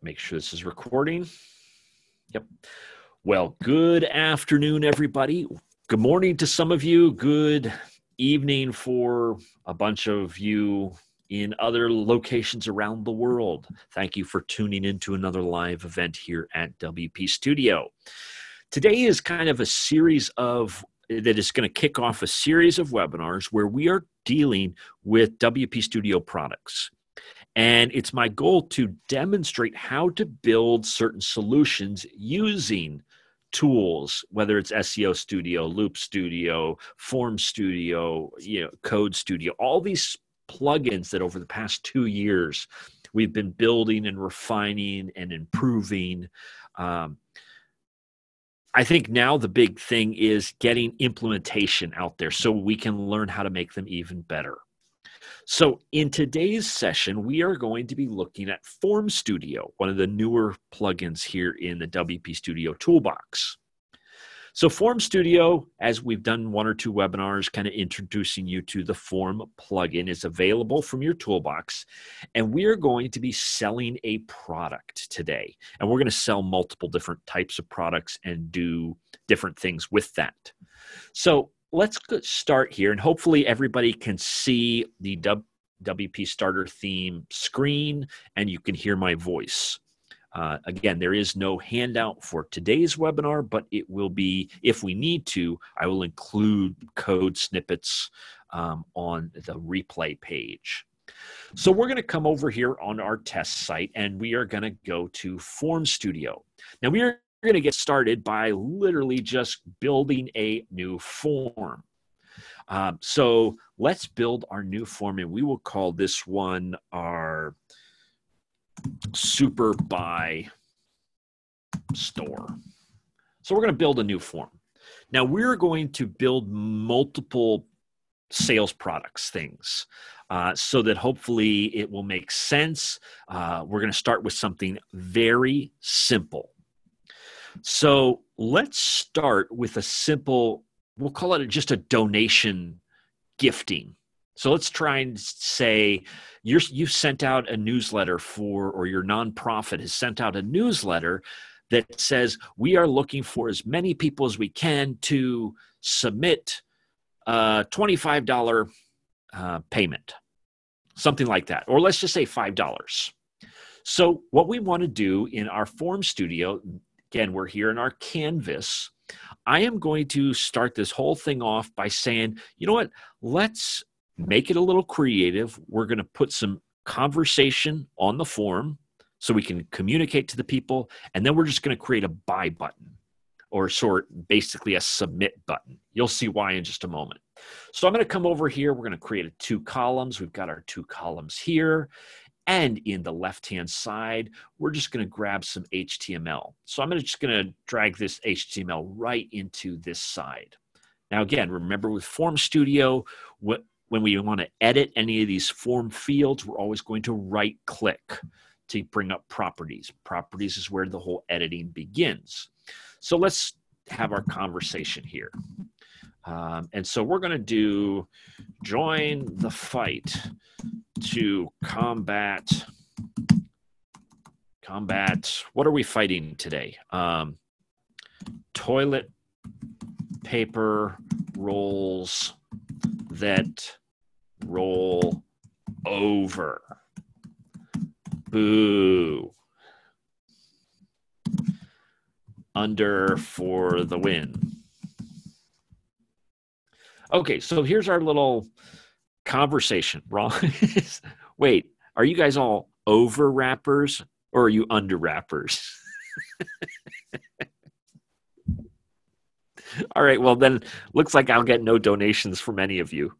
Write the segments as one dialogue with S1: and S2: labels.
S1: Make sure this is recording. Yep. Well, good afternoon, everybody. Good morning to some of you. Good evening for a bunch of you in other locations around the world. Thank you for tuning into another live event here at WP Studio. Today is kind of a series that is going to kick off a series of webinars where we are dealing with WP Studio products. And it's my goal to demonstrate how to build certain solutions using tools, whether it's SEO Studio, Loop Studio, Form Studio, Code Studio, all these plugins that over the past 2 years we've been building and refining and improving. I think now the big thing is getting implementation out there so we can learn how to make them even better. So in today's session, we are going to be looking at Form Studio, one of the newer plugins here in the WP Studio toolbox. So Form Studio, as we've done 1 or 2 webinars kind of introducing you to the Form plugin, is available from your toolbox. And we are going to be selling a product today. And we're going to sell multiple different types of products and do different things with that. So let's start here, and hopefully everybody can see the WP Starter theme screen, and you can hear my voice. Again, there is no handout for today's webinar, but it will be, if we need to, I will include code snippets on the replay page. So we're going to come over here on our test site, and we are going to go to Form Studio. Now, we are going to get started by literally just building a new form. So let's build our new form, and we will call this one our Super Buy Store. So we're going to build a new form. Now we're going to build multiple sales products things so that hopefully it will make sense. We're going to start with something very simple. So let's start with a simple, we'll call it just a donation gifting. So let's try and say you've sent out a newsletter or your nonprofit has sent out a newsletter that says we are looking for as many people as we can to submit a $25 payment, something like that. Or let's just say $5. So what we want to do in our Form Studio, again, we're here in our canvas. I am going to start this whole thing off by saying, you know what, let's make it a little creative. We're going to put some conversation on the form so we can communicate to the people. And then we're just going to create a buy button or basically a submit button. You'll see why in just a moment. So I'm going to come over here. We're going to create 2 columns. We've got our 2 columns here. And in the left-hand side, we're just going to grab some HTML. So I'm just going to drag this HTML right into this side. Now, again, remember with Form Studio, when we want to edit any of these form fields, we're always going to right-click to bring up properties. Properties is where the whole editing begins. So let's have our conversation here. And so we're going to do join the fight to combat, what are we fighting today? Toilet paper rolls that roll over. Boo. Under for the win. Okay, so here's our little conversation. Wait, are you guys all over rappers or are you under rappers? All right, well then looks like I'll get no donations from any of you.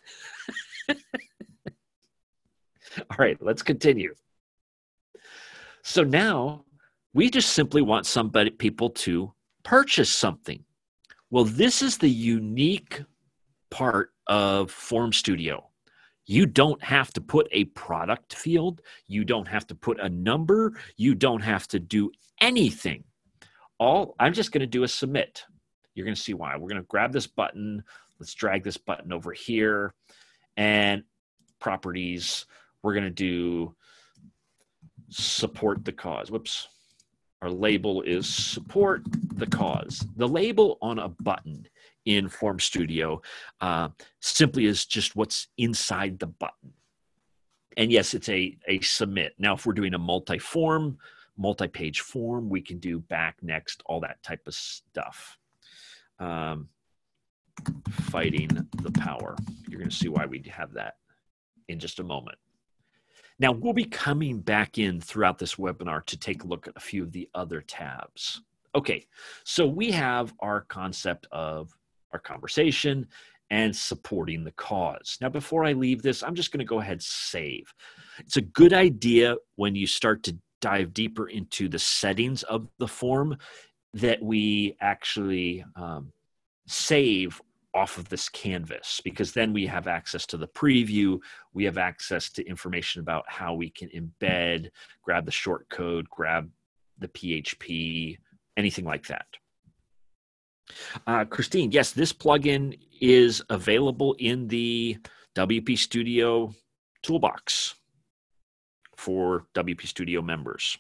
S1: All right, let's continue. So now we just simply want people to purchase something. Well, this is the unique part of Form Studio. You don't have to put a product field. You don't have to put a number. You don't have to do anything. I'm just going to do a submit. You're going to see why. We're going to grab this button. Let's drag this button over here. And properties, we're going to do support the cause. Whoops. Our label is support the cause. The label on a button in Form Studio simply is just what's inside the button. And yes, it's a submit. Now, if we're doing a multi-page form, we can do back, next, all that type of stuff. Fighting the power. You're going to see why we have that in just a moment. Now, we'll be coming back in throughout this webinar to take a look at a few of the other tabs. Okay, so we have our concept of our conversation and supporting the cause. Now, before I leave this, I'm just going to go ahead and save. It's a good idea when you start to dive deeper into the settings of the form that we actually save off of this canvas, because then we have access to the preview, we have access to information about how we can embed, grab the short code, grab the PHP, anything like that. Christine, yes, this plugin is available in the WP Studio toolbox for WP Studio members.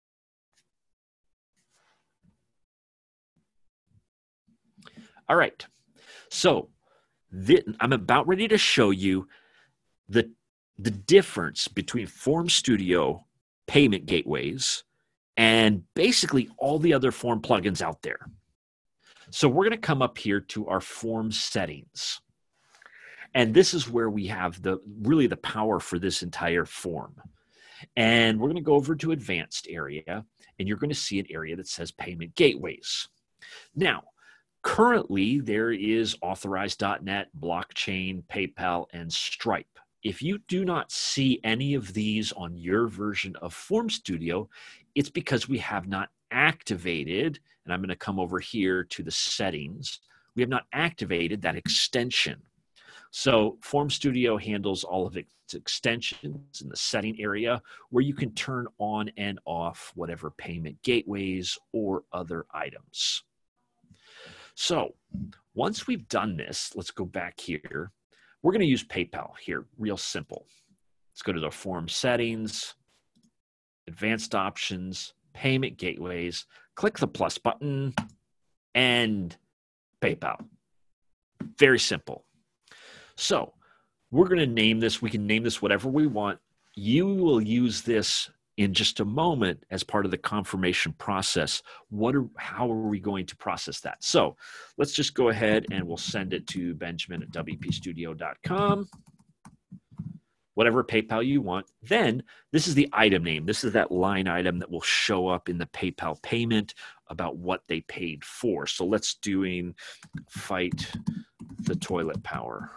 S1: All right. So I'm about ready to show you the difference between Form Studio payment gateways and basically all the other form plugins out there. So we're going to come up here to our form settings. And this is where we have really the power for this entire form. And we're going to go over to advanced area, and you're going to see an area that says payment gateways. Now, currently, there is Authorize.net, Blockchain, PayPal, and Stripe. If you do not see any of these on your version of Form Studio, it's because we have not activated, and I'm going to come over here to the settings, we have not activated that extension. So Form Studio handles all of its extensions in the setting area where you can turn on and off whatever payment gateways or other items. So once we've done this, let's go back here. We're going to use PayPal here, real simple. Let's go to the form settings, advanced options, payment gateways, click the plus button, and PayPal. Very simple. So we're going to name this. We can name this whatever we want. You will use this in just a moment as part of the confirmation process. How are we going to process that? So let's just go ahead and we'll send it to benjamin@wpstudio.com. Whatever PayPal you want. Then this is the item name. This is that line item that will show up in the PayPal payment about what they paid for. So let's doing fight the toilet power.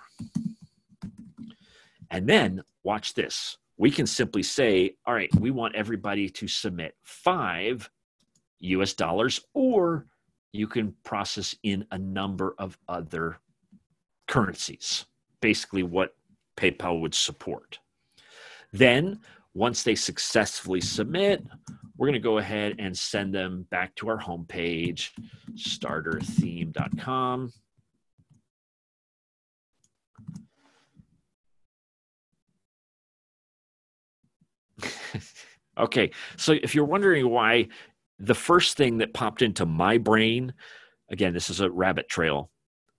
S1: And then watch this. We can simply say, all right, we want everybody to submit $5 US, or you can process in a number of other currencies, basically what PayPal would support. Then once they successfully submit, we're going to go ahead and send them back to our homepage, startertheme.com. Okay, so if you're wondering why, the first thing that popped into my brain, again, this is a rabbit trail,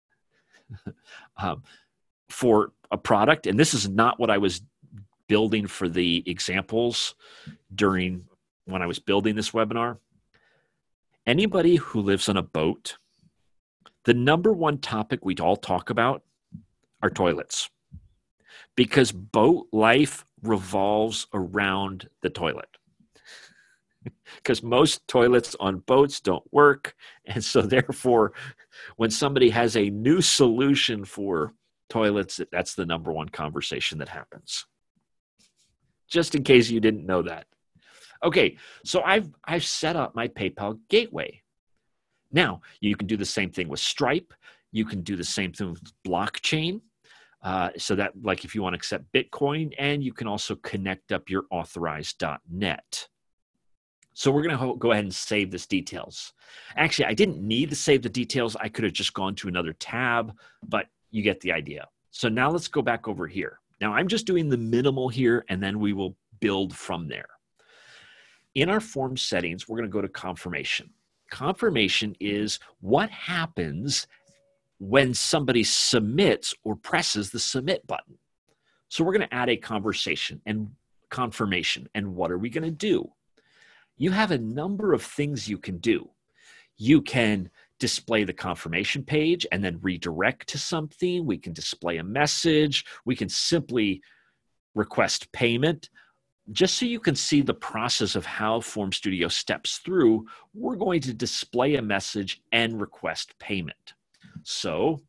S1: for a product, and this is not what I was building for the examples when I was building this webinar. Anybody who lives on a boat, the number one topic we'd all talk about are toilets, because boat life revolves around the toilet. Because most toilets on boats don't work. And so therefore, when somebody has a new solution for toilets, that's the number one conversation that happens. Just in case you didn't know that. Okay, so I've set up my PayPal gateway. Now, you can do the same thing with Stripe. You can do the same thing with Blockchain. So that, like, if you want to accept Bitcoin, and you can also connect up your Authorize.net. So we're going to go ahead and save this details. Actually, I didn't need to save the details. I could have just gone to another tab, but you get the idea. So now let's go back over here. Now I'm just doing the minimal here, and then we will build from there. In our form settings, we're going to go to confirmation. Confirmation is what happens when somebody submits or presses the submit button. So we're going to add a conversation and confirmation. And what are we going to do? You have a number of things you can do. You can display the confirmation page and then redirect to something. We can display a message. We can simply request payment. Just so you can see the process of how Form Studio steps through, we're going to display a message and request payment. So,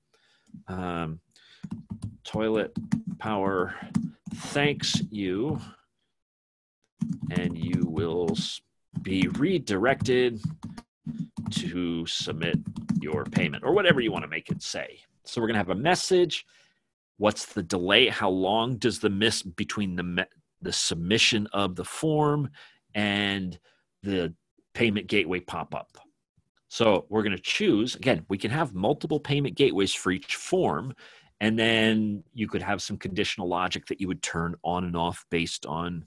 S1: Toilet Power thanks you, and you will be redirected to submit your payment, or whatever you want to make it say. So we're going to have a message. What's the delay? How long does the miss between the submission of the form and the payment gateway pop up? So we're going to choose, again, we can have multiple payment gateways for each form, and then you could have some conditional logic that you would turn on and off based on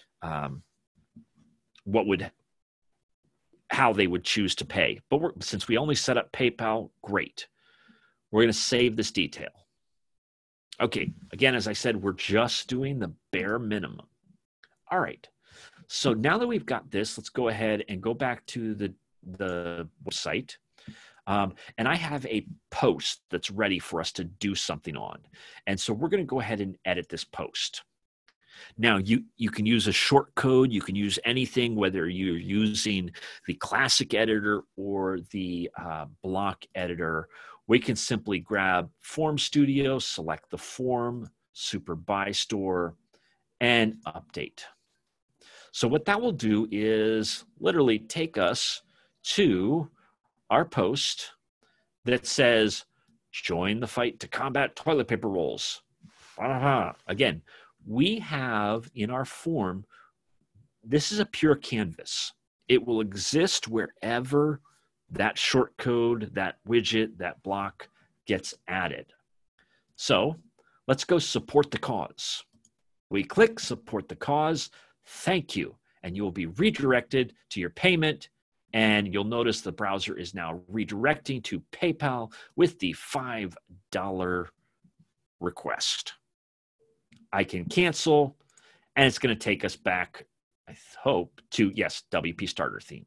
S1: how they would choose to pay. But since we only set up PayPal, great. We're going to save this detail. Okay, again, as I said, we're just doing the bare minimum. All right, so now that we've got this, let's go ahead and go back to the website. And I have a post that's ready for us to do something on. And so we're going to go ahead and edit this post. Now, you can use a short code. You can use anything, whether you're using the classic editor or the block editor. We can simply grab Form Studio, select the form, Super Buy Store, and update. So what that will do is literally take us to our post that says, join the fight to combat toilet paper rolls. Again, we have in our form, this is a pure canvas. It will exist wherever that short code, that widget, that block gets added. So let's go support the cause. We click support the cause. Thank you. And you will be redirected to your payment. And you'll notice the browser is now redirecting to PayPal with the $5 request. I can cancel, and it's going to take us back, I hope, to, yes, WP Starter theme.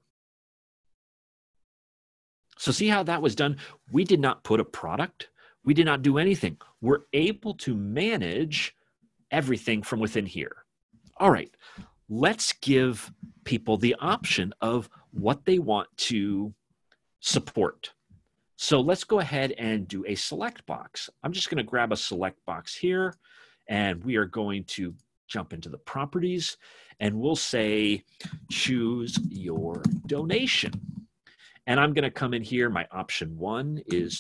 S1: So see how that was done? We did not put a product. We did not do anything. We're able to manage everything from within here. All right, let's give people the option of what they want to support. So let's go ahead and do a select box. I'm just going to grab a select box here, and we are going to jump into the properties, and we'll say, choose your donation. And I'm going to come in here. My option 1 is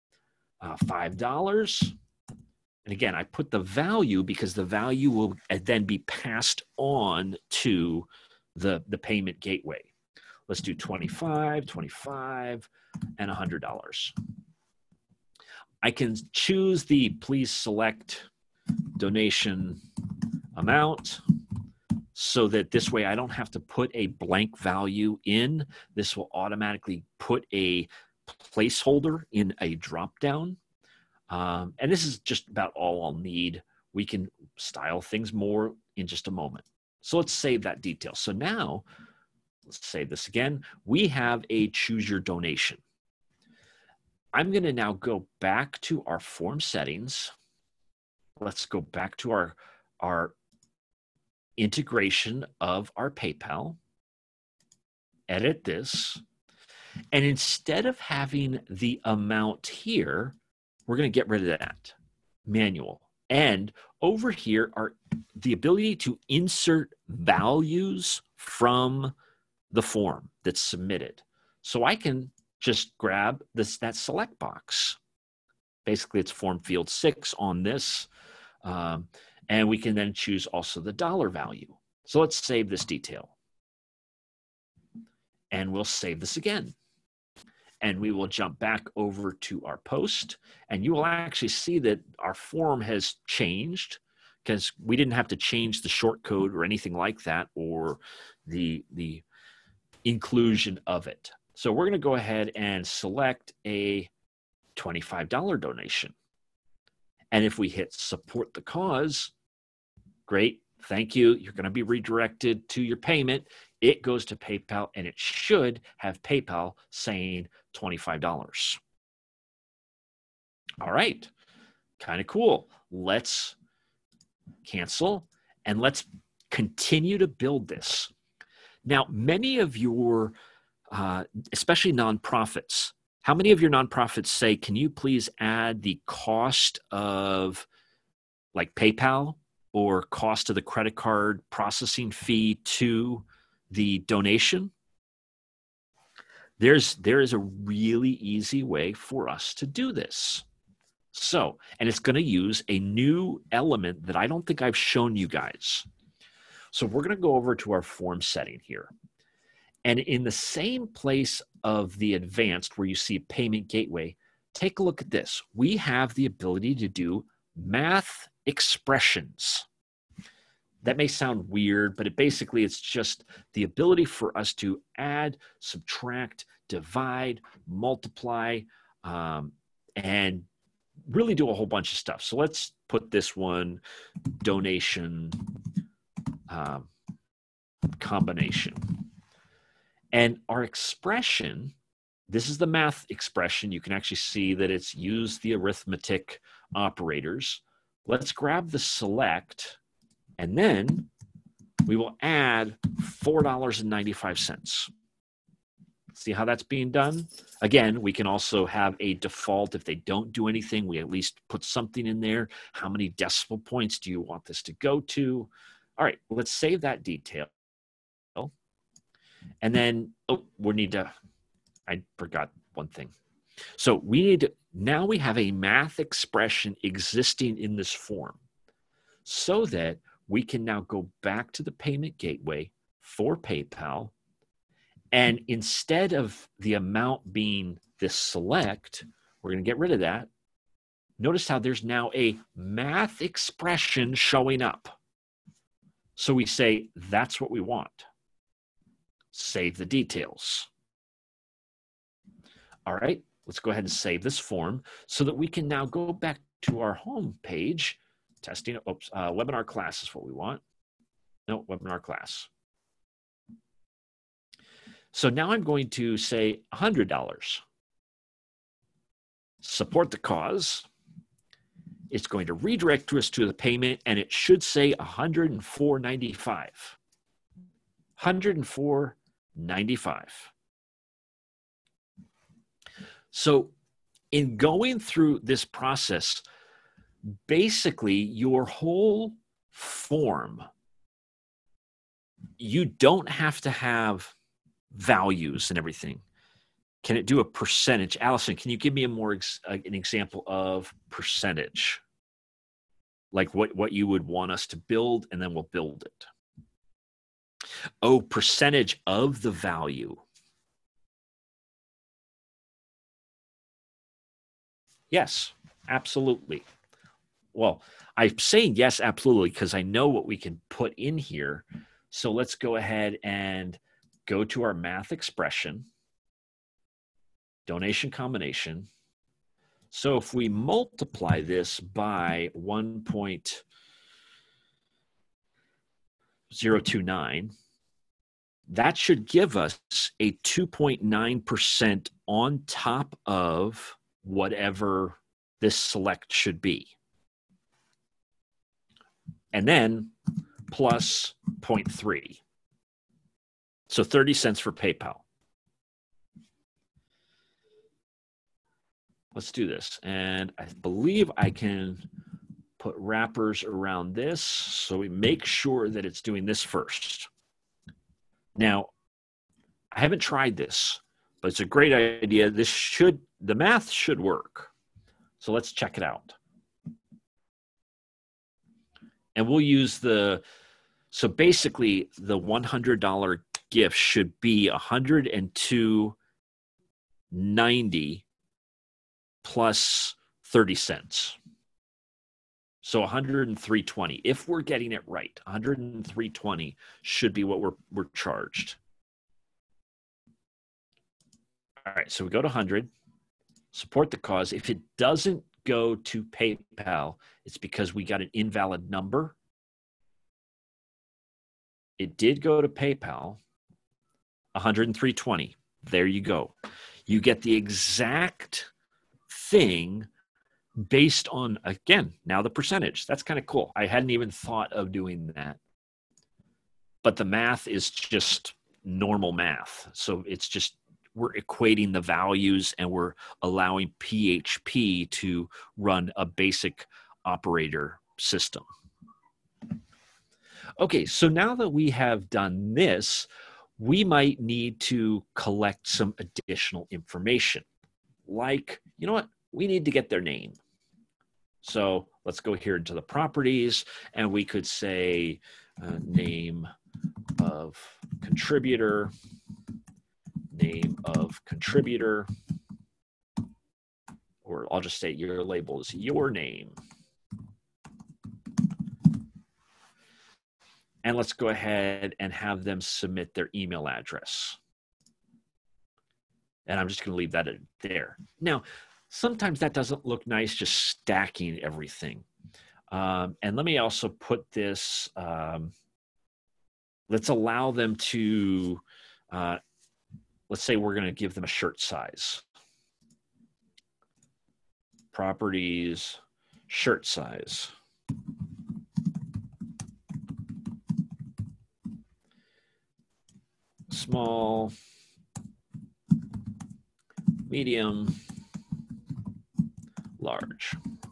S1: $5. And again, I put the value because the value will then be passed on to the payment gateway. Let's do 25, 25, and $100. I can choose the please select donation amount so that this way I don't have to put a blank value in. This will automatically put a placeholder in a drop-down. And this is just about all I'll need. We can style things more in just a moment. So let's save that detail. So now, let's save this again. We have a choose your donation. I'm going to now go back to our form settings. Let's go back to our integration of our PayPal. Edit this. And instead of having the amount here, we're going to get rid of that, manual. And over here are the ability to insert values from the form that's submitted. So I can just grab that select box. Basically, it's form field 6 on this. And we can then choose also the dollar value. So let's save this detail. And we'll save this again. And we will jump back over to our post, and you will actually see that our form has changed. because we didn't have to change the short code or anything like that, or the inclusion of it. So we're going to go ahead and select a $25 donation. And if we hit support the cause, great, thank you. You're going to be redirected to your payment. It goes to PayPal, and it should have PayPal saying $25. All right, kind of cool. Let's cancel, and let's continue to build this. Now, many of your, especially nonprofits, how many of your nonprofits say, can you please add the cost of like PayPal or cost of the credit card processing fee to the donation? There is a really easy way for us to do this. So, and it's going to use a new element that I don't think I've shown you guys. So we're going to go over to our form setting here. And in the same place of the advanced where you see payment gateway, take a look at this. We have the ability to do math expressions. That may sound weird, but it's just the ability for us to add, subtract, divide, multiply, and really do a whole bunch of stuff. So let's put this one, donation combination. And our expression, this is the math expression. You can actually see that it's used the arithmetic operators. Let's grab the select, and then we will add $4.95. See how that's being done? Again, we can also have a default. If they don't do anything, we at least put something in there. How many decimal points do you want this to go to? All right, let's save that detail. And then, I forgot one thing. So now we have a math expression existing in this form so that we can now go back to the payment gateway for PayPal. And instead of the amount being this select, we're going to get rid of that. Notice how there's now a math expression showing up. So we say, that's what we want. Save the details. All right, let's go ahead and save this form so that we can now go back to our home page. Testing, webinar class is what we want. No, webinar class. So now I'm going to say $100. Support the cause. It's going to redirect us to the payment, and it should say $104.95. $104.95. So in going through this process, basically your whole form, you don't have to have values and everything. Can it do a percentage? Allison, can you give me an example of percentage? Like what you would want us to build, and then we'll build it. Oh, percentage of the value. Yes, absolutely. Well, I'm saying yes, absolutely, because I know what we can put in here. So let's go ahead and go to our math expression, donation combination. So if we multiply this by 1.029, that should give us a 2.9% on top of whatever this select should be. And then plus 0.3. So 30 cents for PayPal. Let's do this. And I believe I can put wrappers around this so we make sure that it's doing this first. Now, I haven't tried this, but it's a great idea. The math should work. So let's check it out. And we'll use so basically the $100 gift should be $102.90 plus 30 cents. So 103.20. If we're getting it right, 103.20 should be what we're charged. All right, so we go to 100, support the cause. If it doesn't go to PayPal, it's because we got an invalid number. It did go to PayPal, 103.20. There you go. You get the exact thing based on, again, now the percentage. That's kind of cool. I hadn't even thought of doing that. But the math is just normal math. So it's just, we're equating the values and we're allowing PHP to run a basic operator system. Okay, so now that we have done this, we might need to collect some additional information. Like, you know what? We need to get their name. So let's go here into the properties, and we could say name of contributor, or I'll just say your label is your name. And let's go ahead and have them submit their email address. And I'm just going to leave that there. Now, sometimes that doesn't look nice, just stacking everything. And let me also put this, let's allow them to, let's say we're going to give them a shirt size. Properties, shirt size. Small, medium, large.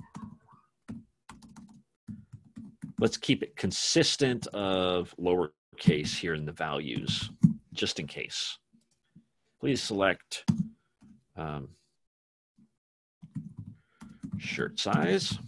S1: Let's keep it consistent of lowercase here in the values, just in case. Please select shirt size.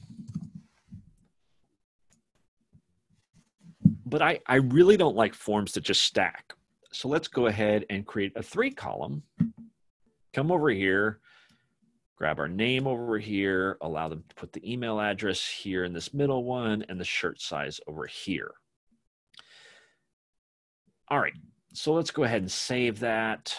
S1: But I really don't like forms that just stack. So let's go ahead and create a 3-column. Come over here, grab our name over here, allow them to put the email address here in this middle one, and the shirt size over here. All right, so let's go ahead and save that.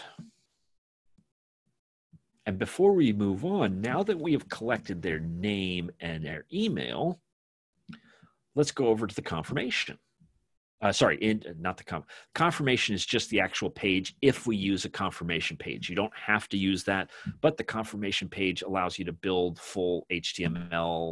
S1: And before we move on, now that we have collected their name and their email, let's go over to the confirmation. Confirmation is just the actual page if we use a confirmation page. You don't have to use that, but the confirmation page allows you to build full HTML,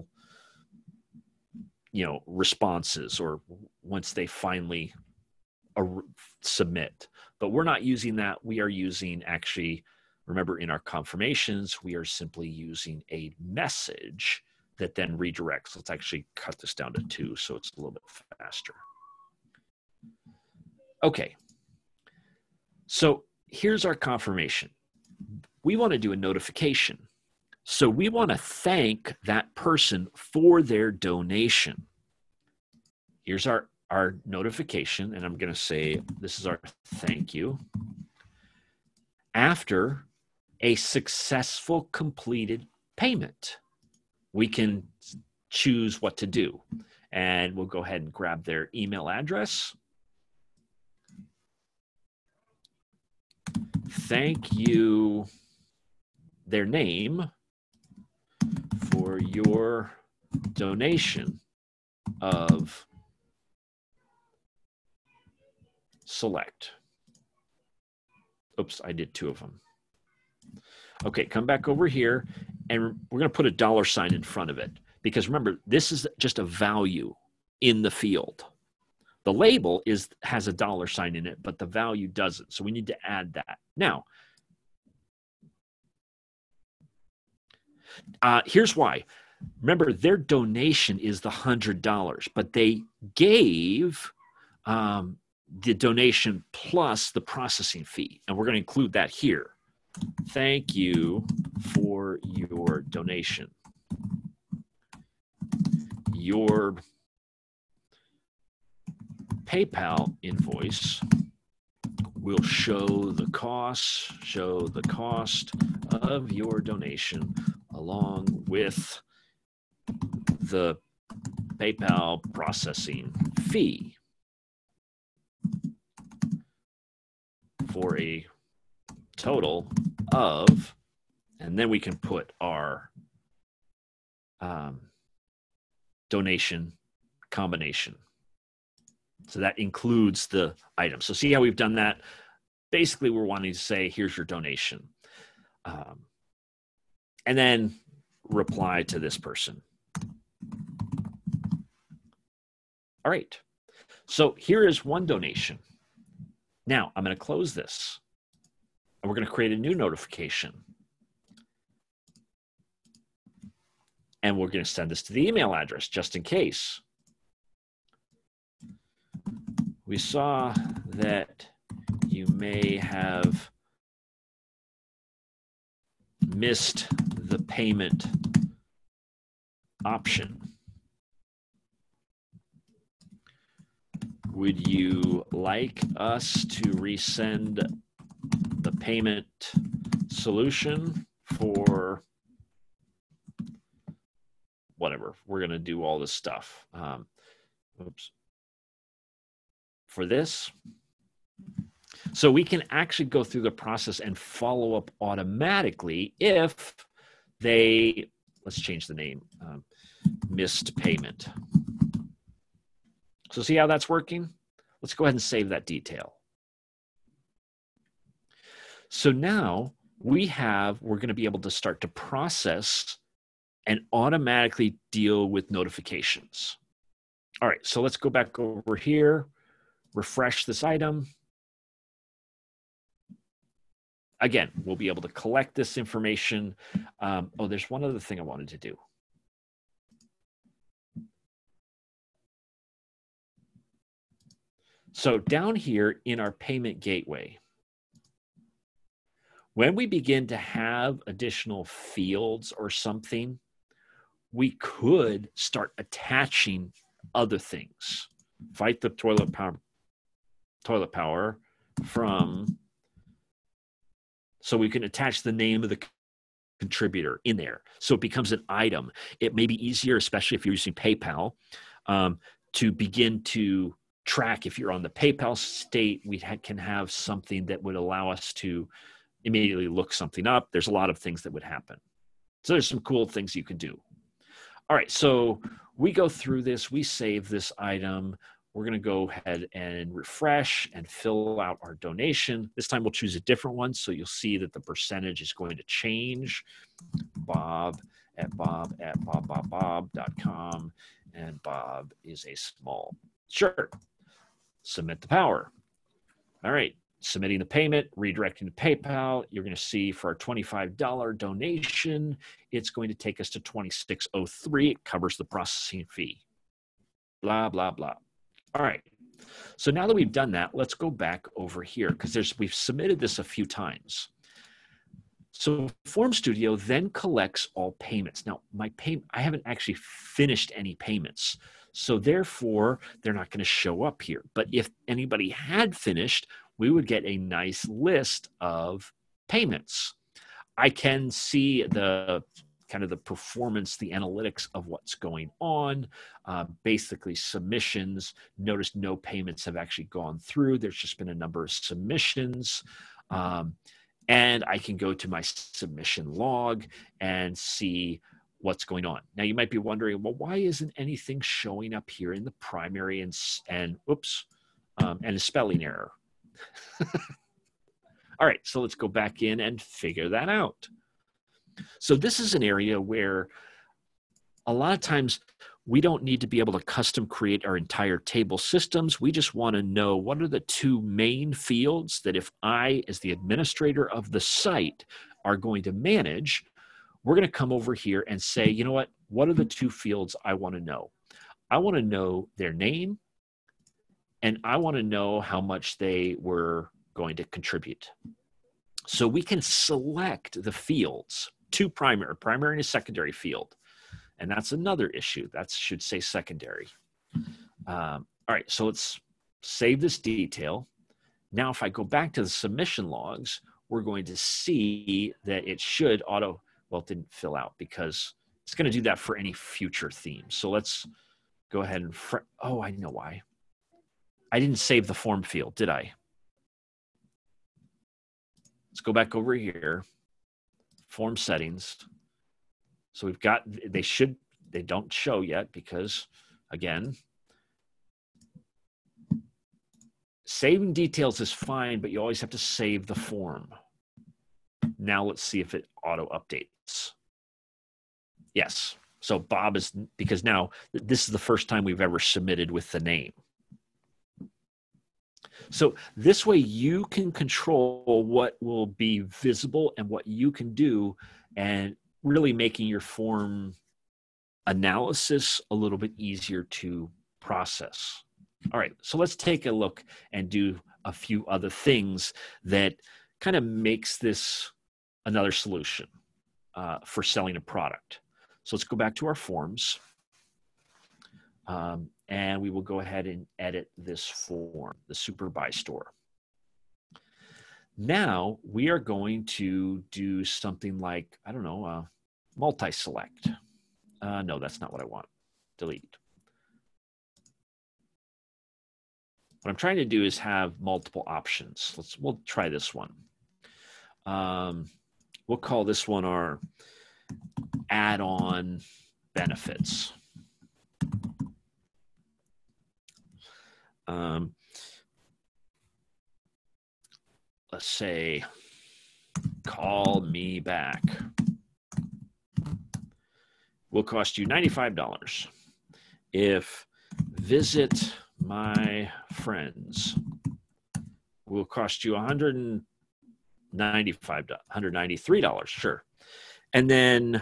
S1: responses, or once they finally submit. But we're not using that. We are using, actually, remember, in our confirmations, we are simply using a message that then redirects. Let's actually cut this down to 2 so it's a little bit faster. Okay, so here's our confirmation. We want to do a notification. So we want to thank that person for their donation. Here's our notification, and I'm going to say this is our thank you. After a successful completed payment, we can choose what to do. And we'll go ahead and grab their email address. Thank you, their name, for your donation of select. Oops, I did 2 of them. Okay, come back over here, and we're going to put a $ in front of it. Because remember, this is just a value in the field. The label has a $ in it, but the value doesn't. So we need to add that. Now, here's why. Remember, their donation is the $100, but they gave the donation plus the processing fee. And we're going to include that here. Thank you for your donation. Your PayPal invoice will show the cost of your donation along with the PayPal processing fee for a total of, and then we can put our donation combination. So that includes the item. So see how we've done that? Basically, we're wanting to say, here's your donation. And then reply to this person. All right. So here is one donation. Now I'm going to close this. And we're going to create a new notification. And we're going to send this to the email address just in case. We saw that you may have missed the payment option. Would you like us to resend the payment solution for whatever? We're going to do all this stuff. For this. So we can actually go through the process and follow up automatically if they, let's change the name, missed payment. So see how that's working? Let's go ahead and save that detail. So now we're going to be able to start to process and automatically deal with notifications. All right, so let's go back over here, refresh this item. Again, we'll be able to collect this information. Oh, there's one other thing I wanted to do. So down here in our payment gateway, when we begin to have additional fields or something, we could start attaching other things. Fight the toilet power from, so we can attach the name of the contributor in there. So it becomes an item. It may be easier, especially if you're using PayPal, to begin to track. If you're on the PayPal state, we can have something that would allow us to immediately look something up. There's a lot of things that would happen. So there's some cool things you can do. All right, so we go through this, we save this item. We're going to go ahead and refresh and fill out our donation. This time we'll choose a different one, so you'll see that the percentage is going to change. bob@bob.com, and Bob is a small. Sure. Submit the power. All right. Submitting the payment, redirecting to PayPal. You're going to see for our $25 donation, it's going to take us to $26.03. It covers the processing fee. Blah, blah, blah. All right. So now that we've done that, let's go back over here because we've submitted this a few times. So Form Studio then collects all payments. Now, I haven't actually finished any payments. So therefore, they're not going to show up here. But if anybody had finished, we would get a nice list of payments. I can see the kind of the performance, the analytics of what's going on, basically submissions. Notice no payments have actually gone through. There's just been a number of submissions. And I can go to my submission log and see what's going on. Now you might be wondering, well, why isn't anything showing up here in the primary and a spelling error? All right, so let's go back in and figure that out. So this is an area where a lot of times we don't need to be able to custom create our entire table systems. We just want to know what are the two main fields that if I, as the administrator of the site, are going to manage, we're going to come over here and say, you know what are the two fields I want to know? I want to know their name, and I want to know how much they were going to contribute. So we can select the fields, two primary and a secondary field. And that's another issue. That should say secondary. All right, so let's save this detail. Now, if I go back to the submission logs, we're going to see that it should it didn't fill out because it's going to do that for any future theme. So let's go ahead and, oh, I know why. I didn't save the form field, did I? Let's go back over here, form settings. So we've got, they don't show yet because, again, saving details is fine, but you always have to save the form. Now let's see if it auto updates. Yes. So Bob is, because now this is the first time we've ever submitted with the name. So this way you can control what will be visible and what you can do, and really making your form analysis a little bit easier to process. All right, so let's take a look and do a few other things that kind of makes this another solution for selling a product. So let's go back to our forms. And we will go ahead and edit this form, the Super Buy Store. Now we are going to do something like, I don't know, multi-select. No, that's not what I want. Delete. What I'm trying to do is have multiple options. We'll try this one. We'll call this one our add-on benefits. Let's say, call me back. Will cost you $95. If visit my friends will cost you $193, sure. And then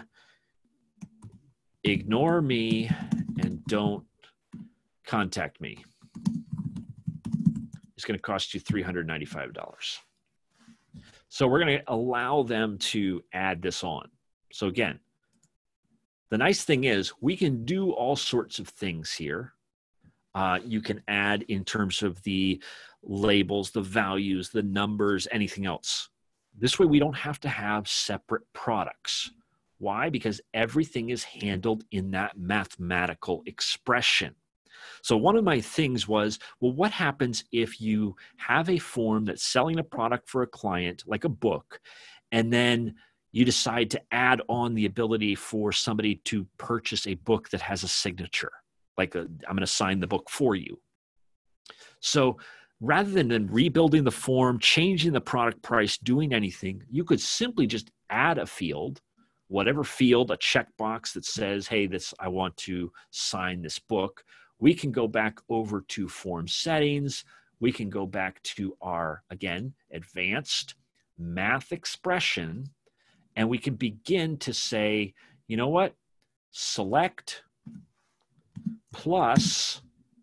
S1: ignore me and don't contact me. It's going to cost you $395. So we're going to allow them to add this on. So again, the nice thing is we can do all sorts of things here. You can add in terms of the labels, the values, the numbers, anything else. This way we don't have to have separate products. Why? Because everything is handled in that mathematical expression. So one of my things was, well, what happens if you have a form that's selling a product for a client, like a book, and then you decide to add on the ability for somebody to purchase a book that has a signature, like I'm going to sign the book for you. So rather than rebuilding the form, changing the product price, doing anything, you could simply just add a field, whatever field, a checkbox that says, hey, I want to sign this book. We can go back over to form settings. We can go back to our, again, advanced math expression, and we can begin to say, you know what? Select plus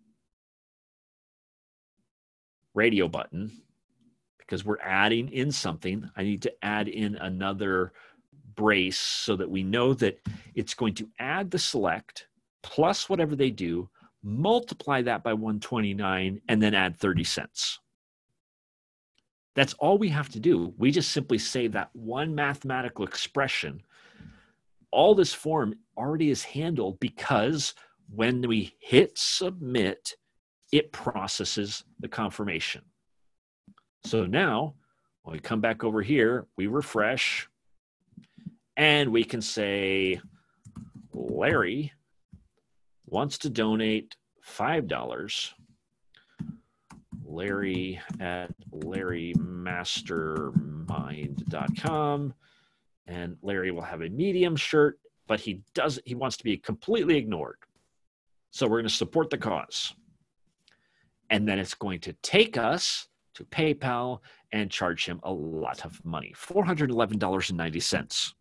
S1: radio button, because we're adding in something. I need to add in another brace so that we know that it's going to add the select plus whatever they do, multiply that by 129, and then add 30 cents. That's all we have to do. We just simply say that one mathematical expression. All this form already is handled because when we hit submit, it processes the confirmation. So now, when we come back over here, we refresh, and we can say, Larry wants to donate $5. Larry at LarryMastermind.com. And Larry will have a medium shirt, but he wants to be completely ignored. So we're going to support the cause. And then it's going to take us to PayPal and charge him a lot of money, $411.90.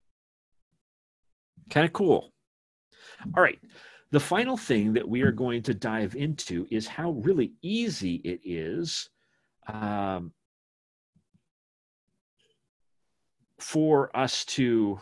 S1: Kind of cool. All right. The final thing that we are going to dive into is how really easy it is for us to,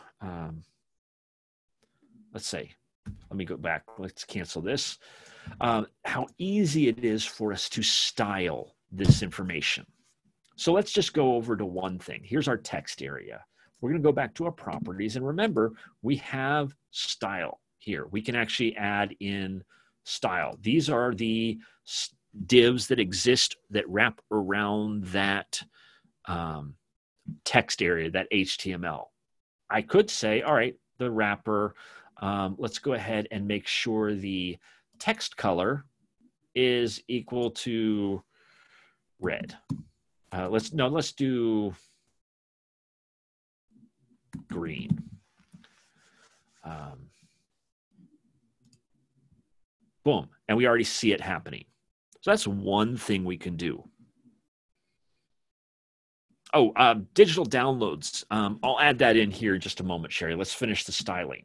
S1: let's say, let me go back. Let's cancel this. How easy it is for us to style this information. So let's just go over to one thing. Here's our text area. We're going to go back to our properties. And remember, we have style here. We can actually add in style. These are the divs that exist that wrap around that text area, that HTML. I could say, all right, the wrapper, let's go ahead and make sure the text color is equal to red. Let's do green. Boom, and we already see it happening. So that's one thing we can do. Oh, digital downloads. I'll add that in here in just a moment, Sherry. Let's finish the styling.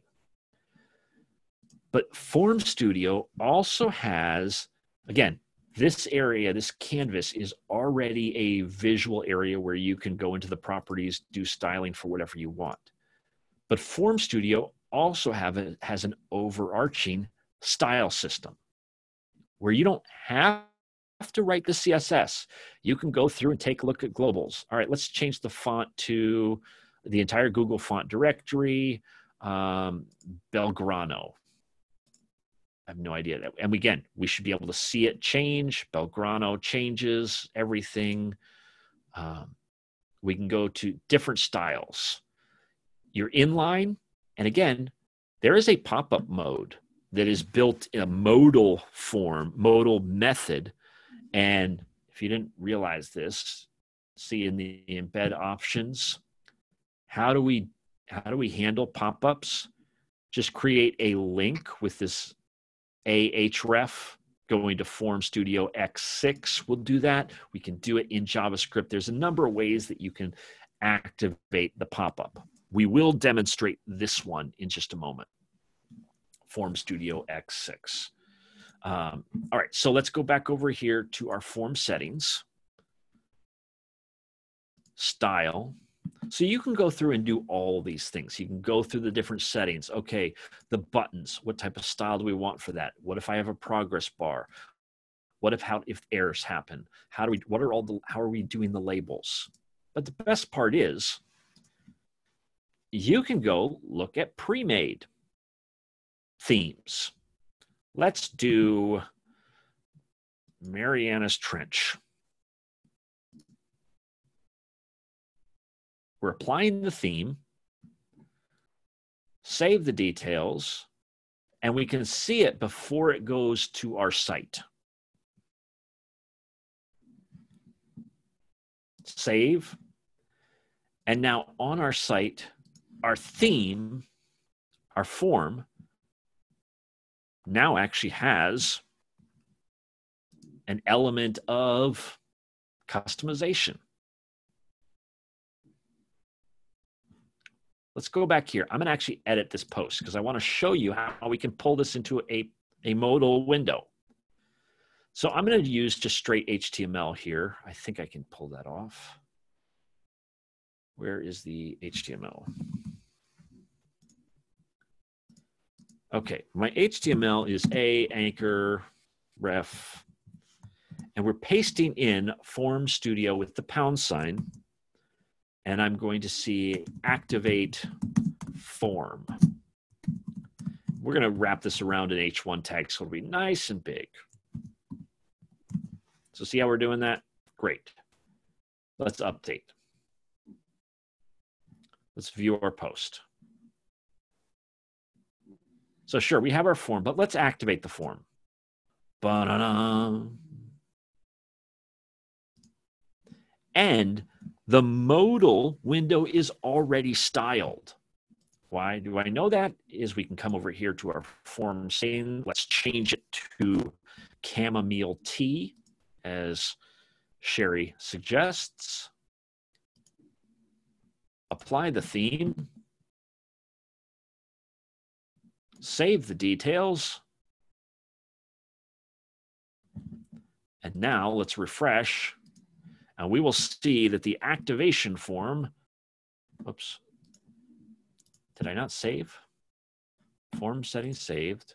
S1: But Form Studio also has, again, this area, this canvas is already a visual area where you can go into the properties, do styling for whatever you want. But Form Studio also has an overarching style system where you don't have to write the CSS. You can go through and take a look at globals. All right, let's change the font to the entire Google font directory, Belgrano. I have no idea. And again, we should be able to see it change. Belgrano changes everything. We can go to different styles. You're inline, and again, there is a pop-up mode that is built in a modal form, modal method. And if you didn't realize this, see in the embed options, how do we handle pop-ups? Just create a link with this ahref going to Form Studio X6. We'll do that. We can do it in JavaScript. There's a number of ways that you can activate the pop-up. We will demonstrate this one in just a moment. Form Studio X6. All right, so let's go back over here to our form settings. Style. So you can go through and do all these things. You can go through the different settings. Okay, the buttons. What type of style do we want for that? What if I have a progress bar? What if errors happen? How are we doing the labels? But the best part is you can go look at pre-made themes. Let's do Mariana's Trench. We're applying the theme, save the details, and we can see it before it goes to our site. Save. And now on our site, our theme, our form, now actually has an element of customization. Let's go back here. I'm going to actually edit this post because I want to show you how we can pull this into a modal window. So I'm going to use just straight HTML here. I think I can pull that off. Where is the HTML? Okay, my HTML is anchor ref, and we're pasting in Form Studio with the £, and I'm going to see activate form. We're going to wrap this around an H1 tag so it'll be nice and big. So see how we're doing that? Great. Let's update. Let's view our post. So sure, we have our form, but let's activate the form. Ba-da-da. And the modal window is already styled. Why do I know that? Is we can come over here to our form setting. Let's change it to chamomile tea, as Sherry suggests. Apply the theme. Save the details. And now let's refresh. And we will see that the activation form, oops, did I not save? Form settings saved.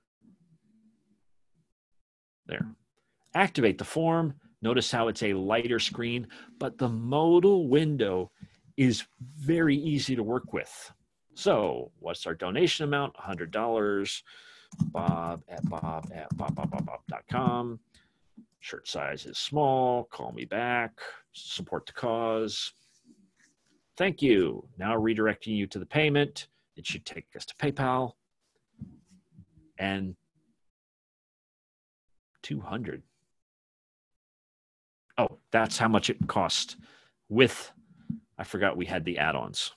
S1: There. Activate the form. Notice how it's a lighter screen, but the modal window is very easy to work with. So what's our donation amount? $100. bob@bob.com. Shirt size is small. Call me back. Support the cause. Thank you. Now redirecting you to the payment. It should take us to PayPal. And 200. Oh, that's how much it cost with, I forgot we had the add-ons.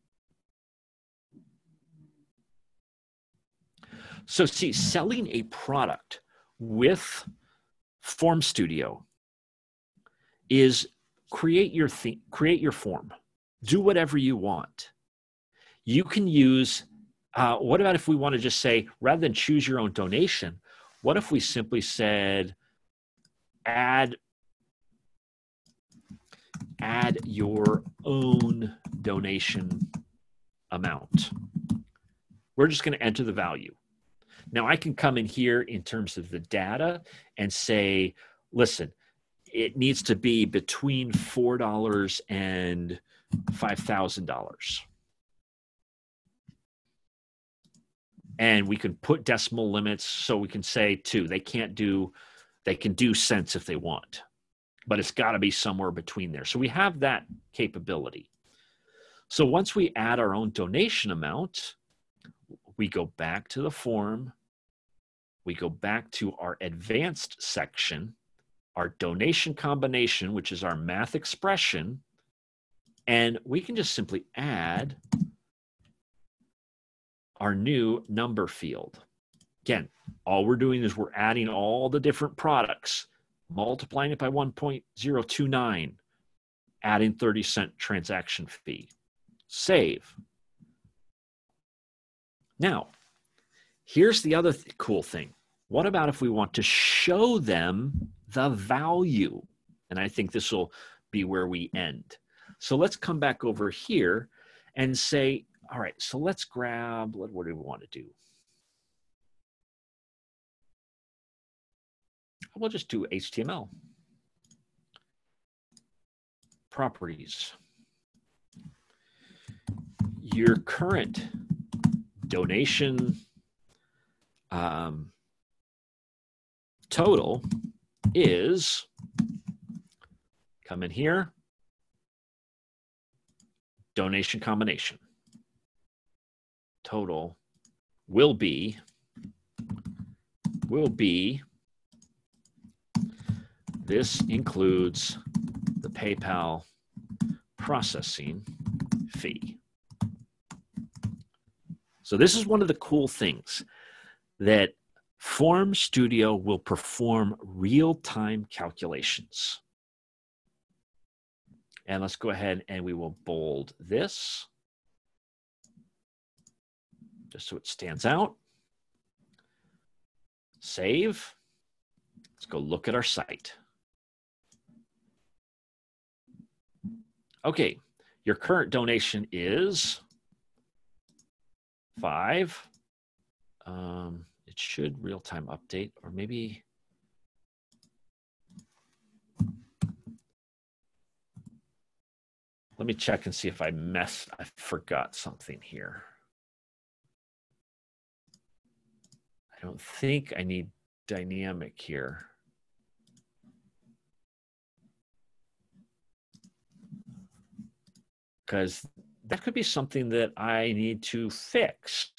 S1: So see, selling a product with Form Studio is create your form. Do whatever you want. You can use, what about if we want to just say, rather than choose your own donation, what if we simply said, add your own donation amount. We're just going to enter the value. Now I can come in here in terms of the data and say, listen, it needs to be between $4 and $5,000. And we can put decimal limits, so we can say 2. They can do cents if they want, but it's got to be somewhere between there. So we have that capability. So once we add our own donation amount, we go back to the form, we go back to our advanced section, our donation combination, which is our math expression, and we can just simply add our new number field. Again, all we're doing is we're adding all the different products, multiplying it by 1.029, adding 30-cent transaction fee. Save. Now, here's the other cool thing. What about if we want to show them the value? And I think this will be where we end. So let's come back over here and say, all right, so let's grab, what do we want to do? We'll just do HTML. Properties. Your current donation total is, come in here, donation combination. Total will be this includes the PayPal processing fee. So this is one of the cool things, that Form Studio will perform real-time calculations. And let's go ahead and we will bold this just so it stands out. Save. Let's go look at our site. Okay, your current donation is 5. It should real-time update, or maybe let me check and see if I forgot something here. I don't think I need dynamic here. Because that could be something that I need to fix.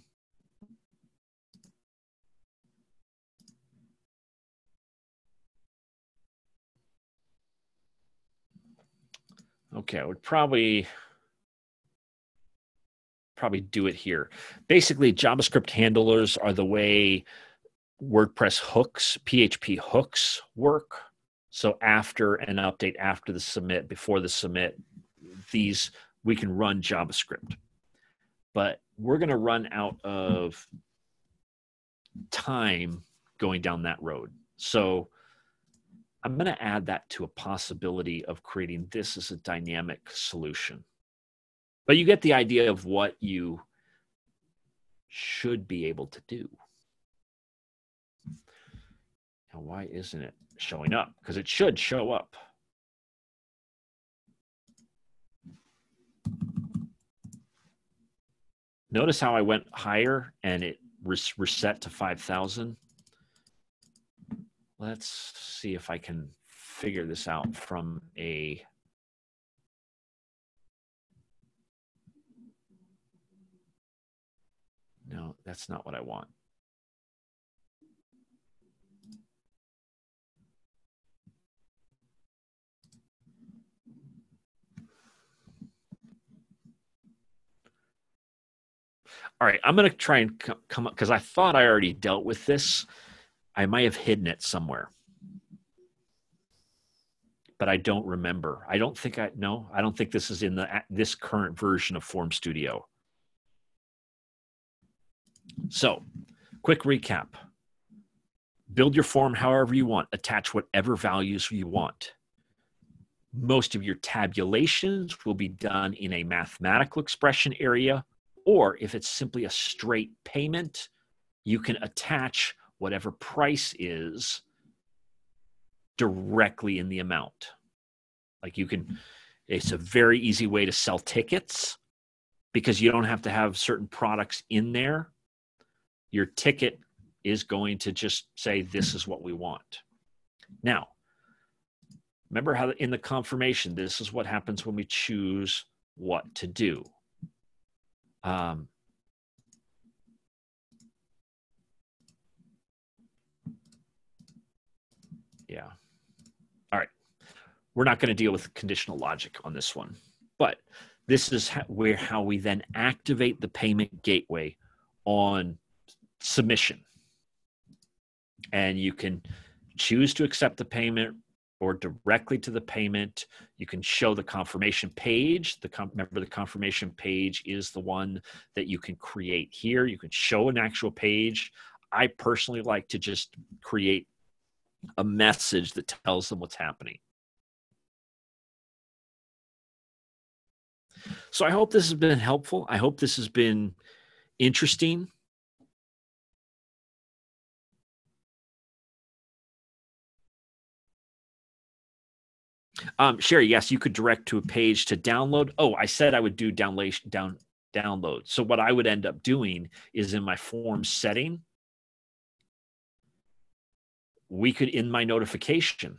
S1: Okay, I would probably do it here. Basically, JavaScript handlers are the way WordPress hooks, PHP hooks work. So after an update, after the submit, before the submit, these we can run JavaScript. But we're going to run out of time going down that road. So I'm going to add that to a possibility of creating this as a dynamic solution. But you get the idea of what you should be able to do. Now, why isn't it showing up? Because it should show up. Notice how I went higher and reset to 5,000. Let's see if I can figure this out from a... No, that's not what I want. All right, I'm going to try and come up, because I thought I already dealt with this. I might have hidden it somewhere, but I don't remember. I don't think I don't think this is in this current version of Form Studio. So, quick recap. Build your form however you want. Attach whatever values you want. Most of your tabulations will be done in a mathematical expression area, or if it's simply a straight payment, you can attach whatever price is directly in the amount. Like you can, it's a very easy way to sell tickets because you don't have to have certain products in there. Your ticket is going to just say, this is what we want. Now, remember how in the confirmation, this is what happens when we choose what to do. Yeah. All right. We're not going to deal with conditional logic on this one, but this is how we then activate the payment gateway on submission. And you can choose to accept the payment or directly to the payment. You can show the confirmation page. Remember, the confirmation page is the one that you can create here. You can show an actual page. I personally like to just create a message that tells them what's happening. So I hope this has been helpful. I hope this has been interesting. Sherry, yes, you could direct to a page to download. Oh, I said I would do download. So what I would end up doing is in my form setting, we could, in my notification,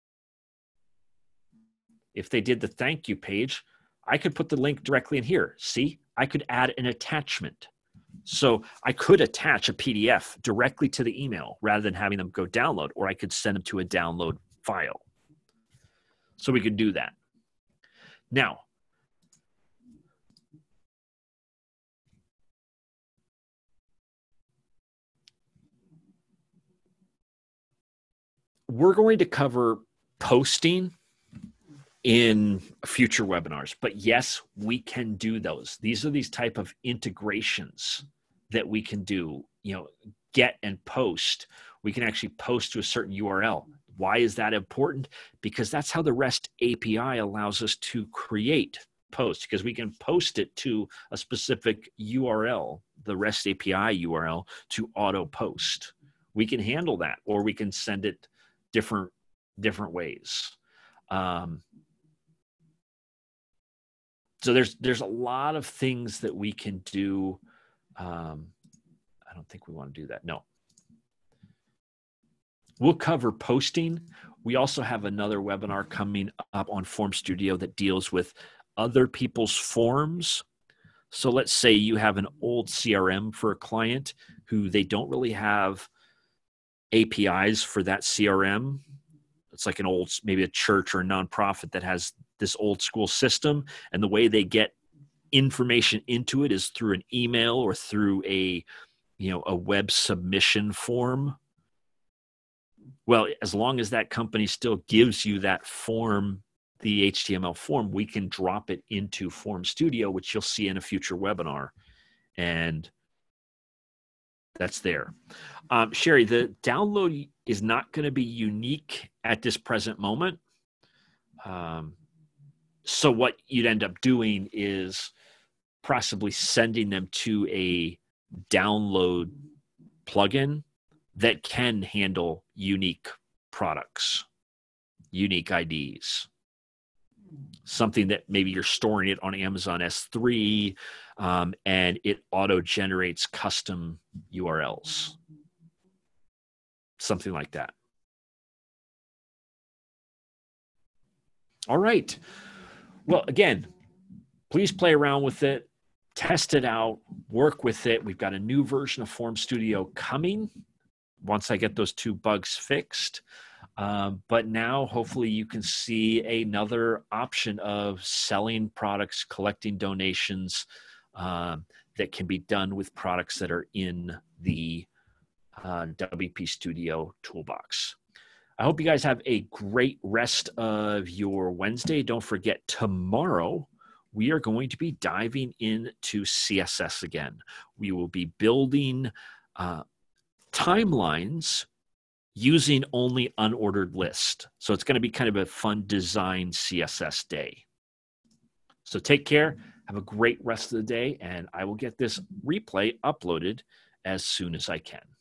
S1: if they did the thank you page, I could put the link directly in here. See, I could add an attachment. So I could attach a PDF directly to the email rather than having them go download, or I could send them to a download file. So we could do that. Now, we're going to cover posting in future webinars, but yes, we can do those. These are these type of integrations that we can do, get and post. We can actually post to a certain URL. Why is that important? Because that's how the REST API allows us to create posts, because we can post it to a specific URL, the REST API URL, to auto post. We can handle that, or we can send it different ways. So there's a lot of things that we can do. I don't think we want to do that. No. We'll cover posting. We also have another webinar coming up on Form Studio that deals with other people's forms. So let's say you have an old CRM for a client who they don't really have APIs for that CRM. It's like an old, maybe a church or a nonprofit that has this old school system, and the way they get information into it is through an email or through a web submission form. Well, as long as that company still gives you that form, the HTML form, we can drop it into Form Studio, which you'll see in a future webinar. And that's there. Sherry, the download is not going to be unique at this present moment. So what you'd end up doing is possibly sending them to a download plugin that can handle unique products, unique IDs. something that maybe you're storing it on Amazon S3, and it auto-generates custom URLs, something like that. All right. Well, again, please play around with it, test it out, work with it. We've got a new version of Form Studio coming once I get those 2 bugs fixed. But now hopefully you can see another option of selling products, collecting donations that can be done with products that are in the WP Studio toolbox. I hope you guys have a great rest of your Wednesday. Don't forget, tomorrow we are going to be diving into CSS again. We will be building timelines using only unordered list. So it's going to be kind of a fun design CSS day. So take care. Have a great rest of the day, and I will get this replay uploaded as soon as I can.